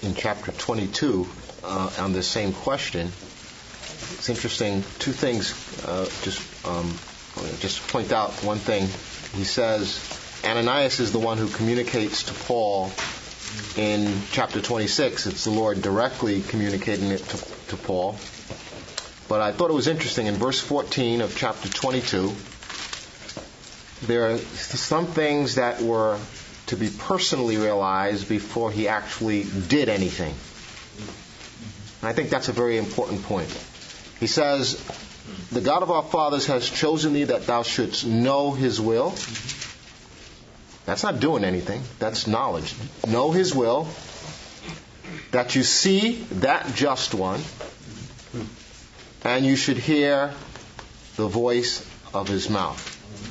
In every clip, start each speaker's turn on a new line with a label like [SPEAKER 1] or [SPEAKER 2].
[SPEAKER 1] in chapter 22 on this same question. It's interesting. Two things. Just point out one thing. He says Ananias is the one who communicates to Paul in chapter 26. It's the Lord directly communicating it to Paul. But I thought it was interesting in verse 14 of chapter 22. There are some things that were to be personally realized before he actually did anything. And I think that's a very important point. He says, the God of our fathers has chosen thee that thou shouldst know his will. That's not doing anything. That's knowledge. Know his will. That you see that just one. And you should hear the voice of his mouth.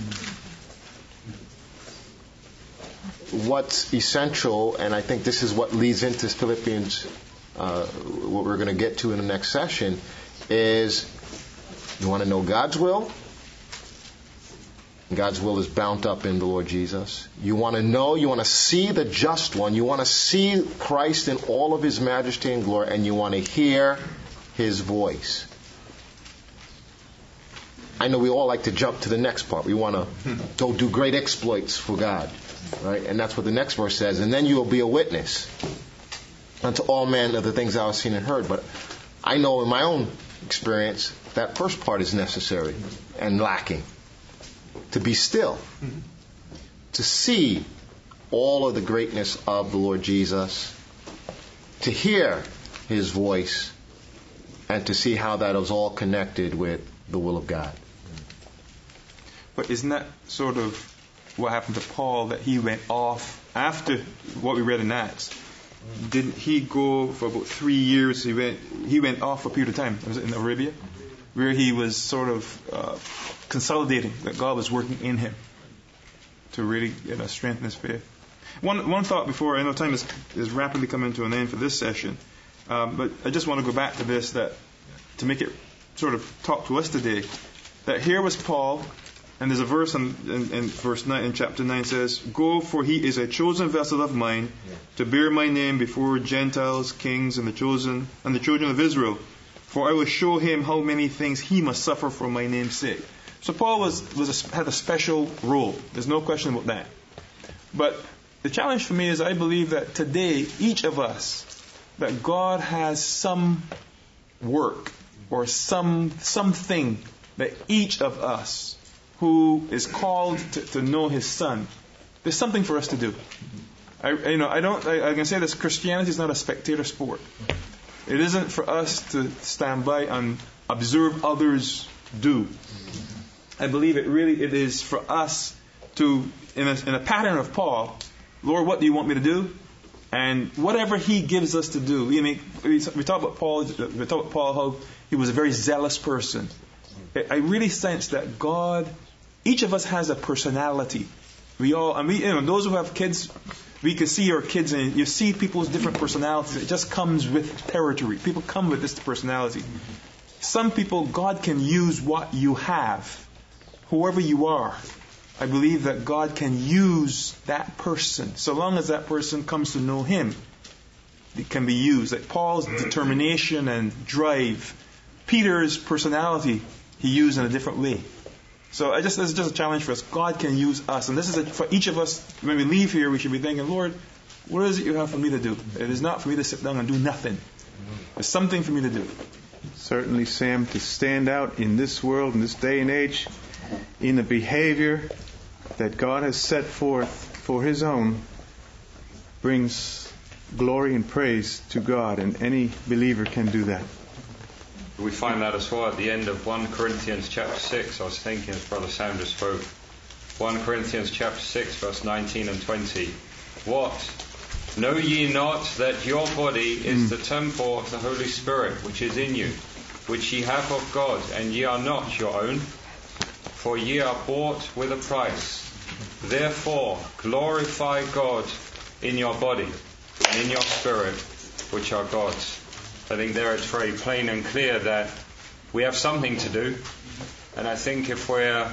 [SPEAKER 1] What's essential, and I think this is what leads into Philippians, what we're going to get to in the next session, is you want to know God's will. God's will is bound up in the Lord Jesus. You want to know, you want to see the just one. You want to see Christ in all of his majesty and glory, and you want to hear his voice. I know we all like to jump to the next part. We want to go do great exploits for God. Right? And that's what the next verse says. And then you will be a witness unto all men of the things thou hast seen and heard. But I know in my own experience that first part is necessary and lacking. To be still. To see all of the greatness of the Lord Jesus. To hear his voice. And to see how that is all connected with the will of God.
[SPEAKER 2] But isn't that sort of what happened to Paul, that he went off after what we read in Acts? Didn't he go for about 3 years? He went off for a period of time. Was it in Arabia? Where he was sort of consolidating that God was working in him to really strengthen his faith. One thought before, I know time is rapidly coming to an end for this session, but I just want to go back to this, that to make it sort of talk to us today, that here was Paul. And there's a verse in verse 9, in chapter 9 says, go, for he is a chosen vessel of mine to bear my name before Gentiles, kings, and the children of Israel. For I will show him how many things he must suffer for my name's sake. So Paul had a special role. There's no question about that. But the challenge for me is, I believe that today, each of us, that God has some work or something that each of us who is called to know his Son, there's something for us to do. I can say this: Christianity is not a spectator sport. It isn't for us to stand by and observe others do. I believe it is for us to, in a pattern of Paul, Lord, what do you want me to do? And whatever he gives us to do. We talk about Paul. We talk about Paul, how he was a very zealous person. I really sense that God, each of us has a personality. Those who have kids, we can see our kids, and you see people's different personalities. It just comes with territory. People come with this personality. Some people, God can use what you have, whoever you are. I believe that God can use that person, so long as that person comes to know him. It can be used. Like Paul's determination and drive, Peter's personality, he used in a different way. So this is just a challenge for us. God can use us. And this is for each of us. When we leave here, we should be thinking, Lord, what is it you have for me to do? It is not for me to sit down and do nothing. There's something for me to do.
[SPEAKER 3] Certainly, Sam, to stand out in this world, in this day and age, in the behavior that God has set forth for his own, brings glory and praise to God. And any believer can do that.
[SPEAKER 4] We find that as well at the end of 1 Corinthians chapter 6. I was thinking as Brother Sanders spoke. 1 Corinthians chapter 6, verse 19 and 20. What? Know ye not that your body is the temple of the Holy Spirit, which is in you, which ye have of God, and ye are not your own? For ye are bought with a price. Therefore glorify God in your body and in your spirit, which are God's. I think there it's very plain and clear that we have something to do. And I think if we're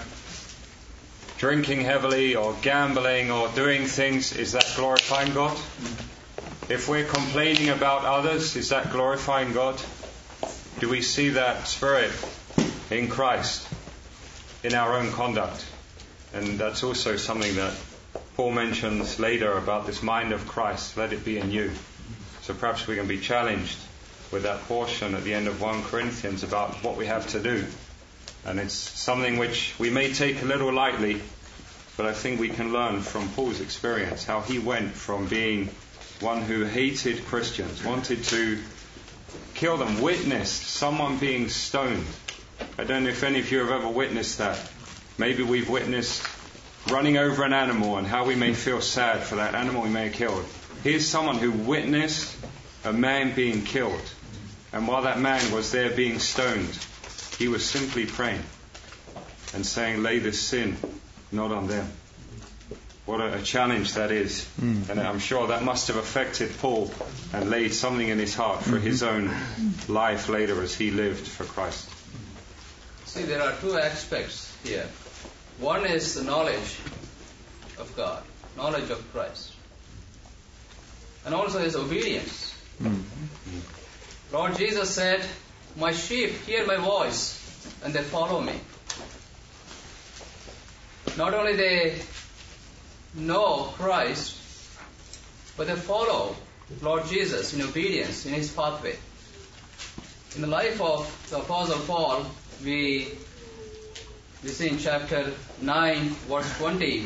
[SPEAKER 4] drinking heavily or gambling or doing things, is that glorifying God? If we're complaining about others, is that glorifying God? Do we see that spirit in Christ, in our own conduct? And that's also something that Paul mentions later about this mind of Christ, let it be in you. So perhaps we can be challenged with that portion at the end of 1 Corinthians about what we have to do. And it's something which we may take a little lightly, but I think we can learn from Paul's experience, how he went from being one who hated Christians, wanted to kill them, witnessed someone being stoned. I don't know if any of you have ever witnessed that. Maybe we've witnessed running over an animal and how we may feel sad for that animal we may have killed. Here's someone who witnessed a man being killed. And while that man was there being stoned, he was simply praying and saying, lay this sin not on them. What a challenge that is. And I'm sure that must have affected Paul and laid something in his heart for his own life later as he lived for Christ.
[SPEAKER 5] See, there are two aspects here. One is the knowledge of God, knowledge of Christ. And also his obedience. Lord Jesus said, my sheep hear my voice and they follow me. Not only they know Christ, but they follow Lord Jesus in obedience in his pathway. In the life of the Apostle Paul, we see in chapter 9, verse 20.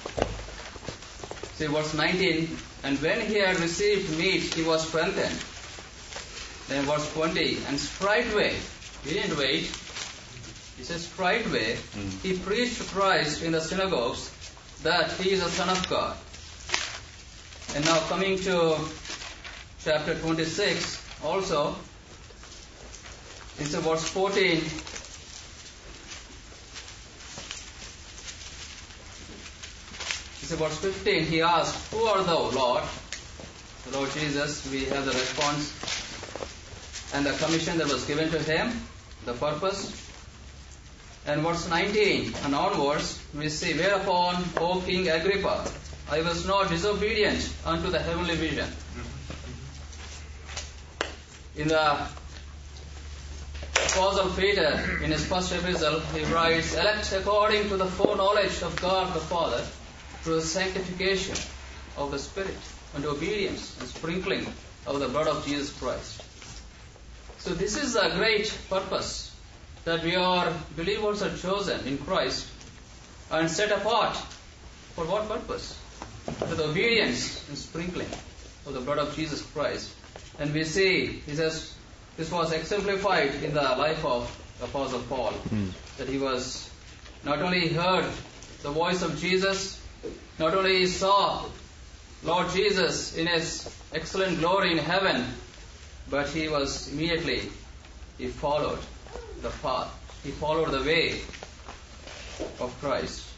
[SPEAKER 5] See verse 19, and when he had received meat, he was strengthened. Then verse 20, and straightway, he didn't wait, he says straightway, he preached Christ in the synagogues that he is the Son of God. And now coming to chapter 26, also, it's verse 14, it's verse 15, he asked, who art thou, Lord? The Lord Jesus, we have the response and the commission that was given to him, the purpose. And verse 19 and onwards, we see, whereupon, O King Agrippa, I was not disobedient unto the heavenly vision. In the Apostle Peter, in his first epistle, he writes, elect according to the foreknowledge of God the Father, through the sanctification of the Spirit, and obedience and sprinkling of the blood of Jesus Christ. So this is a great purpose, that we are believers are chosen in Christ and set apart. For what purpose? For the obedience and sprinkling of the blood of Jesus Christ. And we see, he says, this was exemplified in the life of Apostle Paul, that he was not only heard the voice of Jesus, not only saw Lord Jesus in his excellent glory in heaven, but he followed the path, he followed the way of Christ.